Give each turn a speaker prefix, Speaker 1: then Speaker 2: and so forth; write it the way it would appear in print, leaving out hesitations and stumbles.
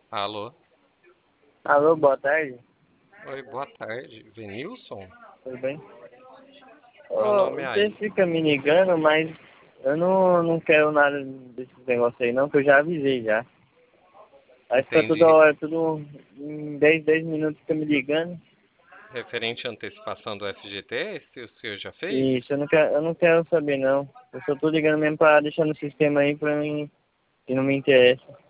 Speaker 1: Alô?
Speaker 2: Alô, boa tarde.
Speaker 1: Oi, boa tarde. Venilson?
Speaker 2: Tudo bem?
Speaker 1: Meu nome é
Speaker 2: Você
Speaker 1: Aí.
Speaker 2: fica me ligando, mas eu não quero nada desses negócios aí não, que eu já avisei já. Aí fica toda
Speaker 1: Entendi.
Speaker 2: hora, tudo em 10 minutos fica me ligando.
Speaker 1: Referente à antecipação do FGTS, o senhor já fez?
Speaker 2: E isso eu não quero saber não. Eu só tô ligando mesmo pra deixar no sistema aí pra mim, que não me interessa.